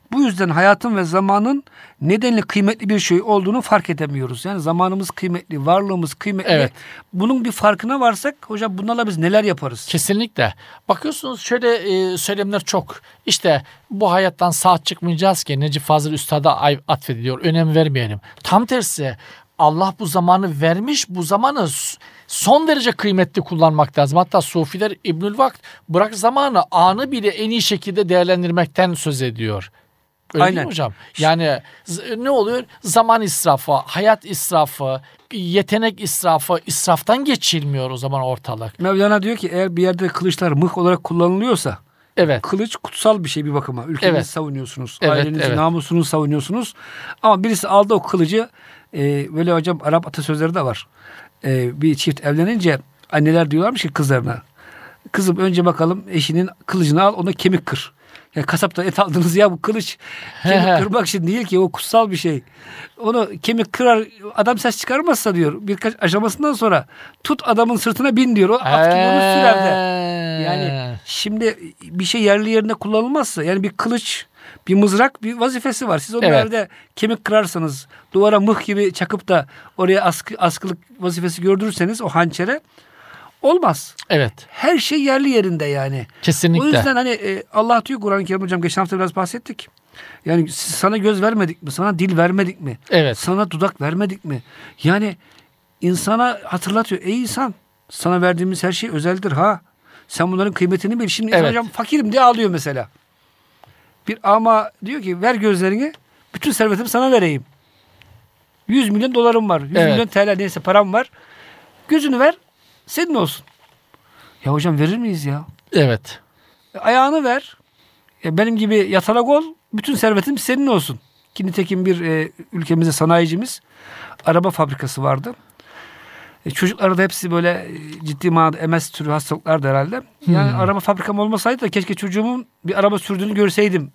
Bu yüzden hayatın ve zamanın nedenli kıymetli bir şey olduğunu fark edemiyoruz. Yani zamanımız kıymetli, varlığımız kıymetli. Evet. Bunun bir farkına varsak hocam bunlarla biz neler yaparız? Kesinlikle. Bakıyorsunuz şöyle e, söylemler çok. İşte bu hayattan sağ çıkmayacağız ki Necip Fazıl Üstad'a ay- atfediliyor. Önem vermeyelim. Tam tersi Allah bu zamanı vermiş. Bu zamanı son derece kıymetli kullanmak lazım. Hatta Sufiler İbnül Vakt bırak zamanı anı bile en iyi şekilde değerlendirmekten söz ediyor. Öyle Aynen. değil mi hocam? Yani z- ne oluyor? Zaman israfı, hayat israfı, yetenek israfı, israftan geçilmiyor o zaman ortalık. Mevlana diyor ki eğer bir yerde kılıçlar mıh olarak kullanılıyorsa Evet. kılıç kutsal bir şey bir bakıma. Ülkenizi Evet. savunuyorsunuz. Evet, Ailenizi, evet. namusunu savunuyorsunuz. Ama birisi aldı o kılıcı. E, böyle hocam Arap atasözleri de var. E, bir çift evlenince anneler diyorlarmış ki kızlarına. Kızım önce bakalım eşinin kılıcını al, ona kemik kır. Yani kasaptan et aldınız ya, bu kılıç kemik kırmak için değil ki, o kutsal bir şey. Onu kemik kırar, adam ses çıkarmazsa diyor birkaç aşamasından sonra tut adamın sırtına bin diyor. O at gibi onu sürer de. Yani şimdi bir şey yerli yerine kullanılmazsa, yani bir kılıç, bir mızrak bir vazifesi var. Siz o Evet. yerde kemik kırarsanız, duvara mıh gibi çakıp da oraya askı, askılık vazifesi gördürürseniz o hançere, olmaz. Evet. Her şey yerli yerinde yani. Kesinlikle. O yüzden hani e, Allah diyor Kur'an-ı Kerim, hocam geçen hafta biraz bahsettik. Yani sana göz vermedik mi? Sana dil vermedik mi? Evet. Sana dudak vermedik mi? Yani insana hatırlatıyor. Ey insan, sana verdiğimiz her şey özeldir ha. Sen bunların kıymetini bil. Şimdi insan Evet. hocam fakirim diye ağlıyor mesela. Bir ama diyor ki ver gözlerini, bütün servetimi sana vereyim. yüz milyon dolarım var. yüz Evet. milyon T L neyse param var. Gözünü ver, senin olsun. Ya hocam verir miyiz ya? Evet. Ayağını ver. E, benim gibi yatalak ol. Bütün servetim senin olsun. Ki nitekim bir e, ülkemizde sanayicimiz araba fabrikası vardı. E, çocukları da hepsi böyle e, ciddi manada M S türü hastalıklardı herhalde. Yani Hmm. araba fabrikam olmasaydı da keşke çocuğumun bir araba sürdüğünü görseydim.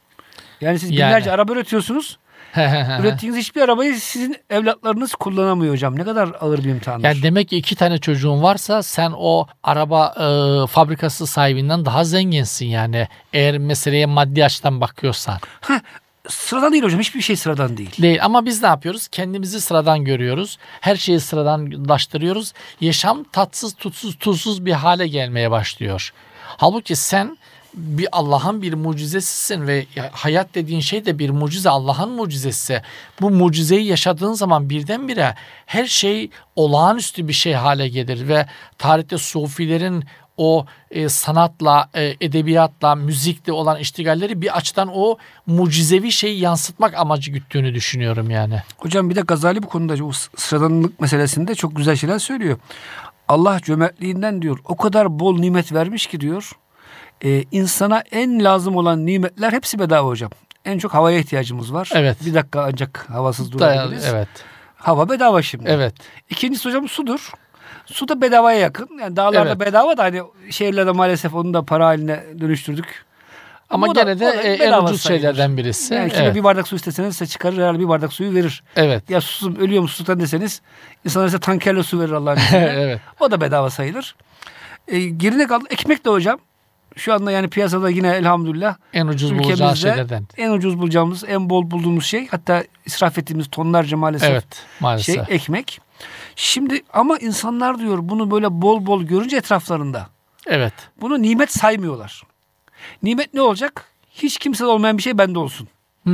Yani siz Yani. binlerce araba üretiyorsunuz. Ürettiğiniz hiçbir arabayı sizin evlatlarınız kullanamıyor hocam. Ne kadar ağır bir imtihandır. Yani demek ki iki tane çocuğun varsa sen o araba e, fabrikası sahibinden daha zenginsin yani. Eğer meseleye maddi açıdan bakıyorsan. Heh, sıradan değil hocam. Hiçbir şey sıradan değil. Değil ama biz ne yapıyoruz? Kendimizi sıradan görüyoruz. Her şeyi sıradanlaştırıyoruz. Yaşam tatsız, tutsuz, tuzsuz bir hale gelmeye başlıyor. Halbuki sen bir Allah'ın bir mucizesisin ve hayat dediğin şey de bir mucize, Allah'ın mucizesi. Bu mucizeyi yaşadığın zaman birdenbire her şey olağanüstü bir şey hale gelir ve tarihte sufilerin o e, sanatla, e, edebiyatla, müzikle olan iştigalleri bir açıdan o mucizevi şeyi yansıtmak amacı güttüğünü düşünüyorum yani. Hocam bir de Gazali bu konuda o sıradanlık meselesinde çok güzel şeyler söylüyor. Allah cömertliğinden diyor o kadar bol nimet vermiş ki diyor. E, insana en lazım olan nimetler hepsi bedava hocam. En çok havaya ihtiyacımız var. Evet. Bir dakika ancak havasız durabiliriz. Evet. Hava bedava şimdi. Evet. İkincisi hocam sudur. Su da bedavaya yakın. Yani dağlarda Evet. bedava da hani şehirlerde maalesef onu da para haline dönüştürdük. Ama o da- gene de o da e, en bedava ucuz sayılır. şeylerden birisi. Yani kime Evet. bir bardak su isteseniz size çıkarır, herhalde bir bardak suyu verir. Evet. Ya susuzum, ölüyorum susuzluktan deseniz insanlar size tankerle su verir Allah'ın izniyle. Evet. O da bedava sayılır. E, geride kaldı ekmek de hocam. Şu anda yani piyasada yine elhamdülillah En ucuz bulacağı ülkemizde şeylerden. en ucuz bulacağımız, en bol bulduğumuz şey, hatta israf ettiğimiz tonlarca maalesef Evet. Maalesef. şey ekmek. Şimdi ama insanlar diyor bunu böyle bol bol görünce etraflarında Evet. bunu nimet saymıyorlar. Nimet ne olacak? Hiç kimsede olmayan bir şey bende olsun.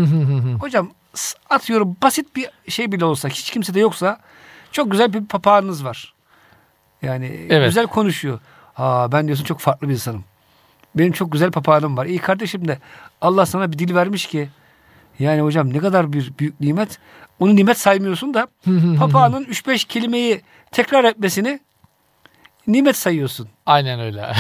Hocam atıyorum basit bir şey bile olsa, hiç kimsede yoksa çok güzel bir papağanınız var. Yani Evet. güzel konuşuyor. Aa, ben diyorsun çok farklı bir insanım. Benim çok güzel papağanım var. İyi kardeşim de Allah sana bir dil vermiş ki yani hocam ne kadar bir büyük nimet. Onu nimet saymıyorsun da papağanın üç beş kelimeyi tekrar etmesini nimet sayıyorsun. Aynen öyle.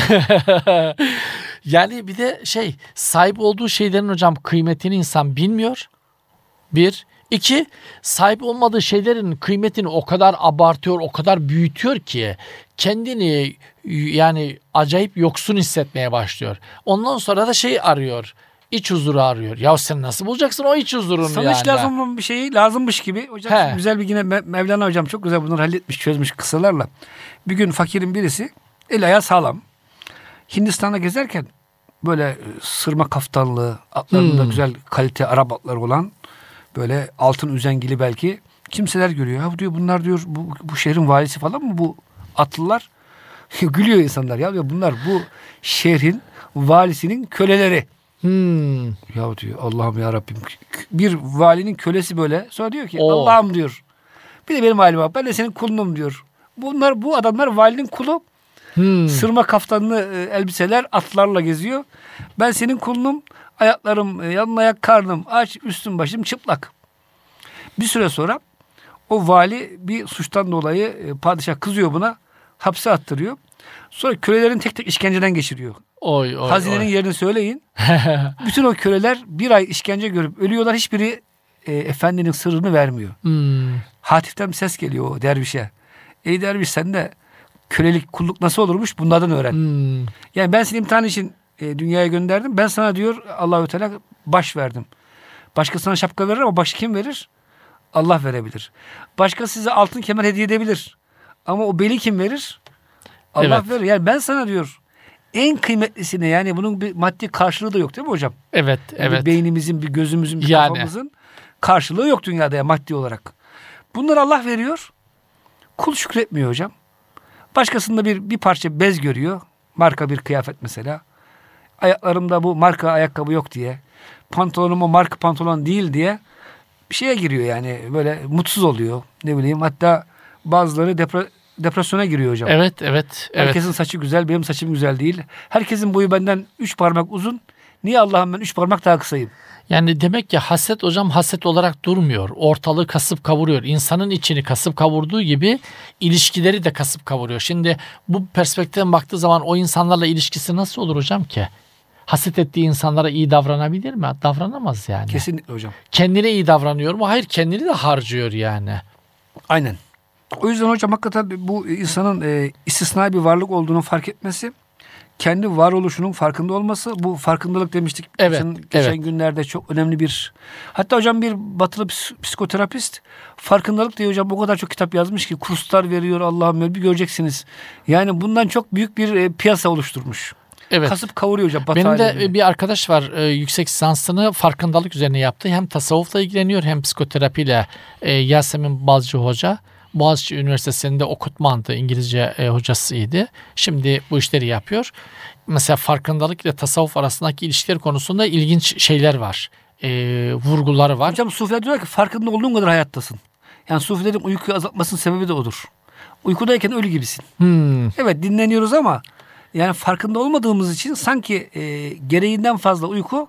Yani bir de şey, sahip olduğu şeylerin hocam kıymetini insan bilmiyor. Bir. İki, sahip olmadığı şeylerin kıymetini o kadar abartıyor, o kadar büyütüyor ki kendini yani acayip yoksun hissetmeye başlıyor. Ondan sonra da şey arıyor, iç huzuru arıyor. Ya sen nasıl bulacaksın o iç huzurunu Sana yani? hiç lazım olan bir şeyi lazımmış gibi. Hocam He. güzel bir yine Me- Mevlana hocam çok güzel bunları halletmiş, çözmüş kısalarla. Bir gün fakirin birisi el ayağı sağlam. Hindistan'da gezerken böyle sırma kaftanlı, atlarında Hmm. güzel kalite Arap atları olan, böyle altın üzengili belki kimseler görüyor. Ha diyor, bunlar diyor bu, bu şehrin valisi falan mı bu atlılar? Gülüyor insanlar. Ya diyor, bunlar bu şehrin valisinin köleleri. Hmm. Ya diyor, Allah'ım ya Rabbim. Bir valinin kölesi böyle. Sonra diyor ki Oo. Allah'ım diyor. Bir de benim halim var. Ben de senin kulunum diyor. Bunlar, bu adamlar valinin kulu. Hmm. Sırma kaftanlı e, elbiseler, atlarla geziyor. Ben senin kulunum. Ayaklarım, e, yalın ayak, karnım aç, üstüm başım çıplak. Bir süre sonra o vali bir suçtan dolayı e, padişah kızıyor buna. Hapse attırıyor. Sonra kölelerin tek tek işkenceden geçiriyor. Oy oy. Hazinenin oy. yerini söyleyin. Bütün o köleler bir ay işkence görüp ölüyorlar. Hiçbiri e, efendinin sırrını vermiyor. Hmm. Hatif'ten bir ses geliyor o dervişe. Ey derviş, sen de kölelik, kulluk nasıl olurmuş bunlardan öğren. Hmm. Yani ben seni imtihan için e, dünyaya gönderdim. Ben sana diyor Allahü Teala baş verdim. Başkasına şapka verir ama başı kim verir? Allah verebilir. Başkası size altın kemer hediye edebilir. Ama o beli kim verir? Allah Evet. verir. Yani ben sana diyor en kıymetlisini, yani bunun bir maddi karşılığı da yok değil mi hocam? Evet, Yani evet. bir beynimizin, bir gözümüzün, bir Yani. kafamızın karşılığı yok dünyada ya, maddi olarak. Bunları Allah veriyor. Kul şükretmiyor hocam. Başkasında bir bir parça bez görüyor. Marka bir kıyafet mesela. Ayaklarımda bu marka ayakkabı yok diye. Pantolonum o marka pantolon değil diye bir şeye giriyor yani. Böyle mutsuz oluyor. Ne bileyim, hatta bazıları depre- depresyona giriyor hocam. Evet, evet, evet. Herkesin saçı güzel, benim saçım güzel değil. Herkesin boyu benden üç parmak uzun. Niye Allah'ım ben üç parmak daha kısayım? Yani demek ki haset hocam haset olarak durmuyor. Ortalığı kasıp kavuruyor. İnsanın içini kasıp kavurduğu gibi ilişkileri de kasıp kavuruyor. Şimdi bu perspektiften baktığı zaman o insanlarla ilişkisi nasıl olur hocam ki? Haset ettiği insanlara iyi davranabilir mi? Davranamaz yani. Kesinlikle hocam. Kendine iyi davranıyor mu? Hayır, kendini de harcıyor yani. Aynen. O yüzden hocam hakikaten bu insanın e, istisnai bir varlık olduğunu fark etmesi, kendi varoluşunun farkında olması, bu farkındalık demiştik. Evet, Geçen, geçen evet. günlerde çok önemli bir, hatta hocam bir batılı ps- psikoterapist farkındalık diye hocam o kadar çok kitap yazmış ki, kurslar veriyor, Allah'ım bir göreceksiniz. Yani bundan çok büyük bir e, piyasa oluşturmuş. Evet. Kasıp kavuruyor hocam Batı Benim de alemini. bir arkadaş var, e, yüksek lisansını farkındalık üzerine yaptı. Hem tasavvufla ilgileniyor hem psikoterapiyle. E, Yasemin Balcı Hoca. Boğaziçi Üniversitesi'nde okutmandı, İngilizce e, hocasıydı. Şimdi bu işleri yapıyor. Mesela farkındalık ile tasavvuf arasındaki ilişkiler konusunda ilginç şeyler var. E, vurguları var. Hocam Sufiler diyor ki farkında olduğun kadar hayattasın. Yani Sufilerin uykuyu azaltmasının sebebi de odur. Uykudayken ölü gibisin. Hmm. Evet, dinleniyoruz ama yani farkında olmadığımız için sanki e, gereğinden fazla uyku,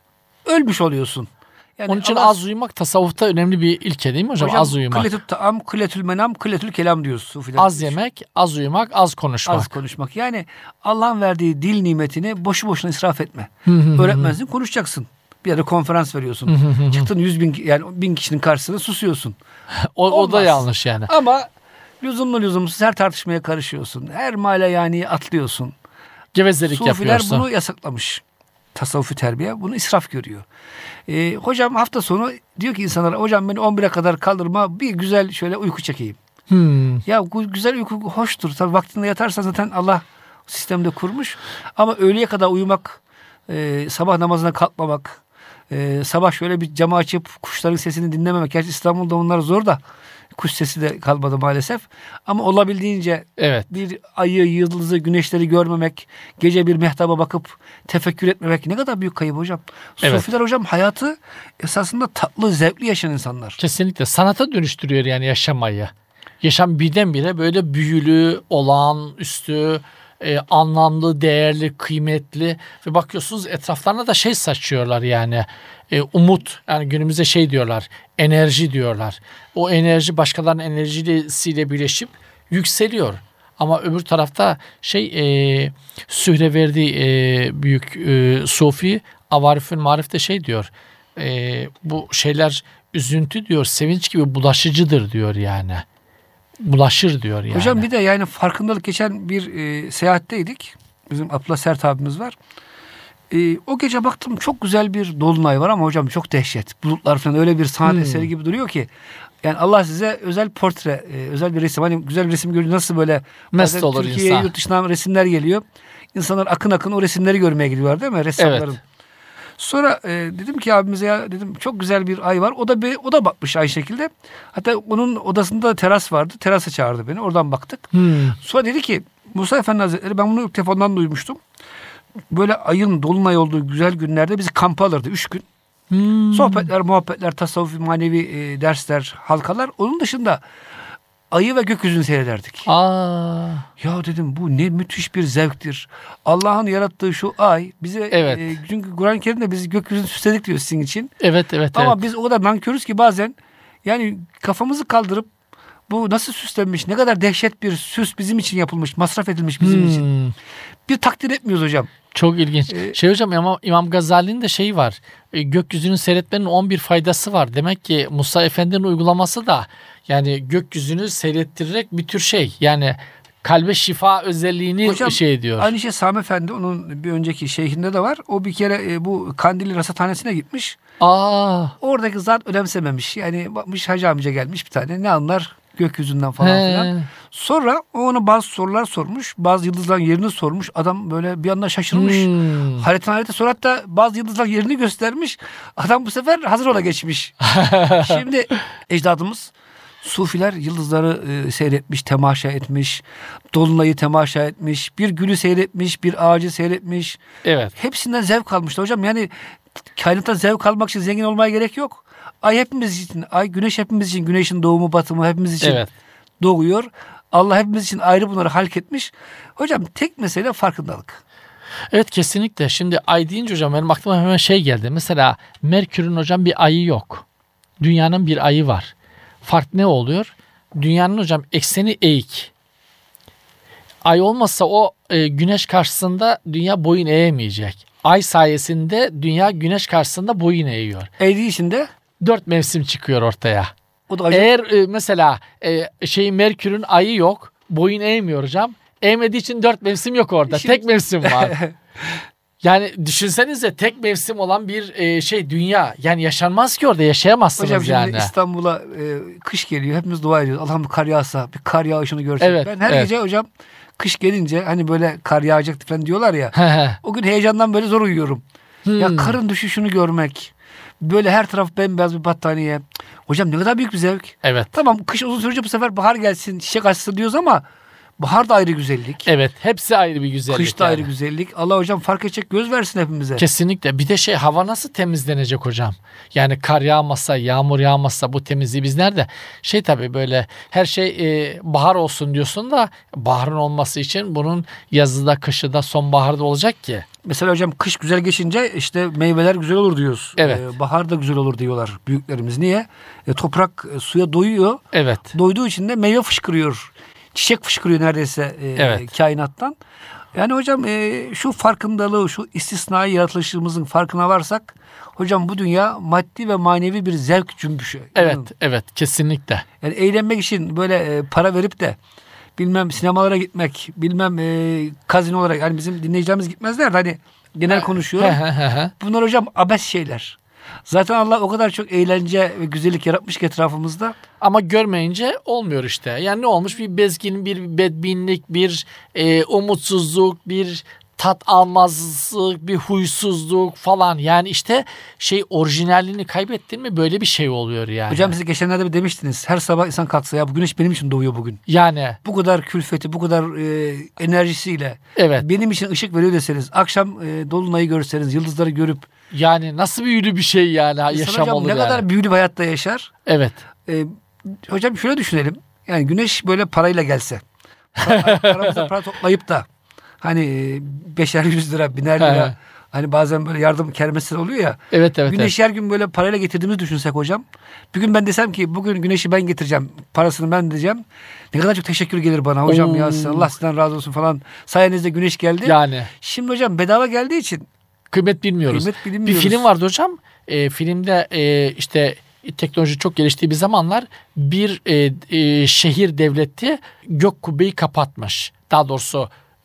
ölmüş oluyorsun. Yani Onun için Allah- az uyumak tasavvufta önemli bir ilke değil mi hocam? hocam, az uyumak. kıletül taam, kıletül menam, kıletül kelam diyoruz Sufiler. Az yemek, az uyumak, az konuşmak. Az konuşmak. Yani Allah'ın verdiği dil nimetini boşu boşuna israf etme. Öğretmensin, konuşacaksın. Bir yere konferans veriyorsun. Çıktın yüz bin, yani bin kişinin karşısında susuyorsun. O, o da Olmaz. yanlış yani. Ama lüzumlu lüzumsuz her tartışmaya karışıyorsun. Her male yani atlıyorsun. Gevezelik Sufiler yapıyorsun. bunu yasaklamış. Tasavvufi terbiye bunu israf görüyor. Ee, hocam hafta sonu diyor ki insanlara, hocam beni on bire kadar kaldırma, bir güzel şöyle uyku çekeyim. Hmm. Ya bu güzel uyku hoştur. Tabii vaktinde yatarsan zaten Allah sistemde kurmuş. Ama öğleye kadar uyumak, e, sabah namazına kalkmamak, e, sabah şöyle bir camı açıp kuşların sesini dinlememek. Gerçi İstanbul'da onlar zor da kuş sesi de kalmadı maalesef. Ama olabildiğince Evet. bir ayı, yıldızı, güneşleri görmemek, gece bir mehtaba bakıp tefekkür etmemek ne kadar büyük kayıp hocam. Evet. Sufiler hocam hayatı esasında tatlı, zevkli yaşayan insanlar. Kesinlikle sanata dönüştürüyor yani yaşamayı. Yaşam birdenbire böyle büyülü, olağanüstü, e, anlamlı, değerli, kıymetli ve bakıyorsunuz etraflarına da şey saçıyorlar yani e, umut, yani günümüzde şey diyorlar, enerji diyorlar. O enerji başkalarının enerjisiyle birleşip yükseliyor. Ama öbür tarafta şey e, Sühreverdi e, büyük e, Sufi Avarifül Marif'te şey diyor, e, bu şeyler üzüntü diyor, sevinç gibi bulaşıcıdır diyor yani. Bulaşır diyor yani. Hocam bir de yani farkındalık, geçen bir e, seyahatteydik. Bizim Abdullah Sert abimiz var. Ee, o gece baktım çok güzel bir dolunay var ama hocam çok dehşet. Bulutlar falan öyle bir sanat Hmm. eseri gibi duruyor ki. Yani Allah size özel portre, e, özel bir resim. Hani güzel bir resim görünce nasıl böyle Mest bazen olur Türkiye'ye insan. yurt dışından resimler geliyor. İnsanlar akın akın o resimleri görmeye gidiyorlar değil mi? Ressamların. Evet. Sonra e, dedim ki abimize ya dedim çok güzel bir ay var. O da bir, o da bakmış aynı şekilde. Hatta onun odasında teras vardı. Terasa çağırdı beni. Oradan baktık. Hmm. Sonra dedi ki Musa Efendi Hazretleri, ben bunu ilk telefondan duymuştum. Böyle ayın dolunay olduğu güzel günlerde bizi kampa alırdı. Üç gün. Hmm. Sohbetler, muhabbetler, tasavvufi, manevi e, dersler, halkalar. Onun dışında ayı ve gökyüzünü seyrederdik. Aa. Ya dedim bu ne müthiş bir zevktir. Allah'ın yarattığı şu ay bize, Evet. e, çünkü Kur'an-ı Kerim'de biz gökyüzünü süsledik diyor sizin için. Evet evet Ama evet. biz o kadar nankörüz ki bazen yani kafamızı kaldırıp bu nasıl süslenmiş, ne kadar dehşet bir süs bizim için yapılmış, masraf edilmiş bizim Hmm. için. Bir takdir etmiyoruz hocam. Çok ilginç. Ee, şey hocam İmam, İmam Gazali'nin de şeyi var. E, gökyüzünü seyretmenin on bir faydası var. Demek ki Musa Efendi'nin uygulaması da yani gökyüzünü seyrettirerek bir tür şey. Yani kalbe şifa özelliğini Hocam, şey ediyor. Aynı şey Sami Efendi, onun bir önceki şeyhinde de var. O bir kere e, bu Kandilli Rasathanesi'ne gitmiş. Aa. Oradaki zat önemsememiş. Yani bakmış Hacı amca gelmiş bir tane. Ne anlar gökyüzünden falan filan. He. Sonra o ona bazı sorular sormuş. Bazı yıldızların yerini sormuş. Adam böyle bir anda şaşırmış. Hmm. Hayretten hayrete sonra hatta bazı yıldızların yerini göstermiş. Adam bu sefer hazır ola geçmiş. Şimdi ecdadımız Sufiler yıldızları e, seyretmiş, temaşa etmiş. Dolunayı temaşa etmiş. Bir gülü seyretmiş, bir ağacı seyretmiş. Evet. Hepsinden zevk almışlar hocam. Yani kainattan zevk almak için zengin olmaya gerek yok. Ay hepimiz için, ay güneş hepimiz için, güneşin doğumu batımı hepimiz için Evet. doğuyor. Allah hepimiz için ayrı bunları halk etmiş. Hocam tek mesele farkındalık. Evet kesinlikle. Şimdi ay deyince hocam benim aklıma hemen şey geldi. Mesela Merkür'ün hocam bir ayı yok. Dünyanın bir ayı var. Fark ne oluyor? Dünyanın hocam ekseni eğik. Ay olmazsa o e, güneş karşısında dünya boyun eğemeyecek. Ay sayesinde dünya güneş karşısında boyun eğiyor. Eğdiği için de Dört mevsim çıkıyor ortaya. o da acayip. Eğer e, mesela e, şey Merkür'ün ayı yok, boyun eğmiyor hocam. Eğmediği için dört mevsim yok orada. Şimdi- Tek mevsim var. Yani düşünsenize tek mevsim olan bir e, şey dünya. Yani yaşanmaz ki orada, yaşayamazsınız Hocam şimdi yani. İstanbul'a e, kış geliyor. Hepimiz dua ediyoruz. Allah'ım bir kar yağsa, bir kar yağışını görsek. Evet, Ben her evet. gece hocam kış gelince hani böyle kar yağacak falan diyorlar ya. He he. O gün heyecandan böyle zor uyuyorum. Ya Hmm. karın düşüşünü görmek. Böyle her taraf bembeyaz bir battaniye. Hocam ne kadar büyük bir zevk. Evet. Tamam kış uzun sürecek, bu sefer bahar gelsin, çiçek açsın diyoruz ama bahar da ayrı güzellik. Evet. Hepsi ayrı bir güzellik. Kış da yani. ayrı güzellik. Allah hocam fark edecek göz versin hepimize. Kesinlikle. Bir de şey hava nasıl temizlenecek hocam? Yani kar yağmasa, yağmur yağmasa bu temizliği biz nerede? Şey tabii böyle her şey e, bahar olsun diyorsun da baharın olması için bunun yazıda, kışıda, sonbaharda olacak ki. Mesela hocam kış güzel geçince işte meyveler güzel olur diyoruz. Evet. Ee, bahar da güzel olur diyorlar büyüklerimiz. Niye? E, toprak e, suya doyuyor. Evet. Doyduğu için de meyve fışkırıyor. Çiçek fışkırıyor neredeyse e, Evet. kainattan. Yani hocam e, şu farkındalığı, şu istisnai yaratılışımızın farkına varsak hocam bu dünya maddi ve manevi bir zevk cümbüşü. Evet, Yani, evet kesinlikle. yani eğlenmek için böyle e, para verip de bilmem sinemalara gitmek, bilmem e, kazino olarak, yani bizim dinleyicilerimiz gitmezler de hani genel konuşuyorum. He, he, he. Bunlar hocam abes şeyler. Zaten Allah o kadar çok eğlence ve güzellik yaratmış ki etrafımızda. Ama görmeyince olmuyor işte. Yani ne olmuş? Bir bezgin, bir bedbinlik, bir e, umutsuzluk, bir tat almazlık, bir huysuzluk falan. Yani işte şey orijinalliğini kaybettin mi böyle bir şey oluyor yani. Hocam siz geçenlerde bir demiştiniz. Her sabah insan kalksa ya bu güneş benim için doğuyor bugün. Yani Bu kadar külfeti, bu kadar e, enerjisiyle evet. benim için ışık veriyor deseniz. Akşam e, dolunayı görseniz, yıldızları görüp. Yani nasıl büyülü bir şey yani İnsan yaşam hocam olur ne yani. kadar büyülü bir hayatta yaşar. Evet. E, hocam şöyle düşünelim. Yani güneş böyle parayla gelse. Para, paramızda para toplayıp da hani e, beşer yüz lira, biner lira. Hani bazen böyle yardım kermesleri oluyor ya. Evet evet. Güneşi evet. her gün böyle parayla getirdiğimizi düşünsek hocam. Bir gün ben desem ki bugün güneşi ben getireceğim. Parasını ben diyeceğim. Ne kadar çok teşekkür gelir bana hocam. Oo. Ya size, Allah sizden razı olsun falan. Sayenizde güneş geldi. Yani Şimdi hocam bedava geldiği için kıymet bilmiyoruz. kıymet Bir bilinmiyoruz. film vardı hocam. E, filmde e, işte teknoloji çok geliştiği bir zamanlar bir e, e, şehir devleti gök kubbeyi kapatmış. Daha doğrusu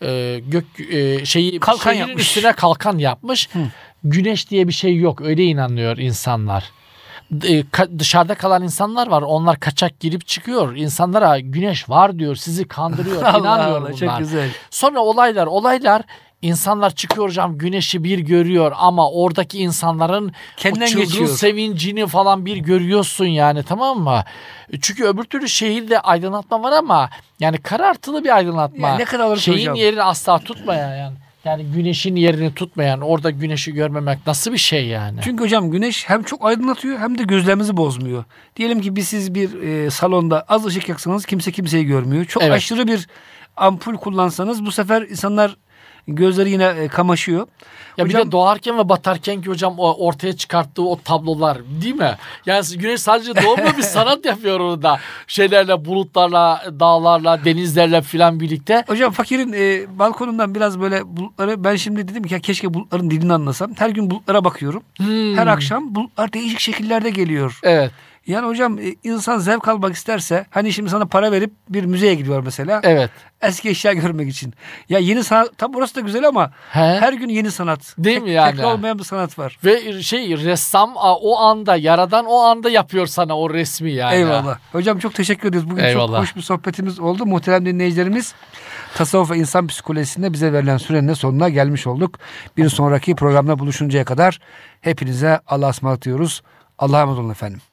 e, gök e, şeyi Kalkan şehrin yapmış. üstüne kalkan yapmış. Hı. Güneş diye bir şey yok. Öyle inanıyor insanlar. E, ka- dışarıda kalan insanlar var. Onlar kaçak girip çıkıyor. İnsanlara güneş var diyor. Sizi kandırıyor. Allah İnanmıyor Allah, bunlar. çok güzel. Sonra olaylar olaylar insanlar çıkıyor hocam güneşi bir görüyor ama oradaki insanların Kendinden o çılgın geçiyor. sevincini falan bir görüyorsun yani, tamam mı? Çünkü öbür türlü şehirde aydınlatma var ama yani karartılı bir aydınlatma. Ya ne kadar olursa Şeyin hocam. yerini asla tutmayan yani. Yani güneşin yerini tutmayan, orada güneşi görmemek nasıl bir şey yani? Çünkü hocam güneş hem çok aydınlatıyor hem de gözlerimizi bozmuyor. Diyelim ki biz siz bir e, salonda az ışık yaksanız kimse kimseyi görmüyor. Çok Evet. aşırı bir ampul kullansanız bu sefer insanlar gözleri yine e, kamaşıyor. Ya hocam, bir de doğarken ve batarken ki hocam o ortaya çıkarttığı o tablolar değil mi? Yani güneş sadece doğmuyor, bir sanat yapıyor orada. Şeylerle, bulutlarla, dağlarla, denizlerle filan birlikte. hocam fakirin e, balkonundan biraz böyle bulutları, ben şimdi dedim ki ya keşke bulutların dilini anlasam. Her gün bulutlara bakıyorum. Hmm. Her akşam bulutlar değişik şekillerde geliyor. Evet, Yani hocam e, insan zevk almak isterse, hani şimdi sana para verip bir müzeye gidiyor mesela. evet. Eski eşya görmek için. Ya yeni sanat, tam burası da güzel ama He. her gün yeni sanat. Değil Tek- mi yani? Tekrar olmayan bir sanat var. Ve şey ressam a, o anda, yaradan o anda yapıyor sana o resmi yani. Eyvallah. Hocam çok teşekkür ediyoruz. Bugün Eyvallah. çok hoş bir sohbetimiz oldu. Muhterem dinleyicilerimiz, Tasavvuf ve İnsan Psikolojisi'nde bize verilen sürenin de sonuna gelmiş olduk. Bir sonraki programda buluşuncaya kadar hepinize Allah'a ısmarlatıyorum. Allah'a emanet olun efendim.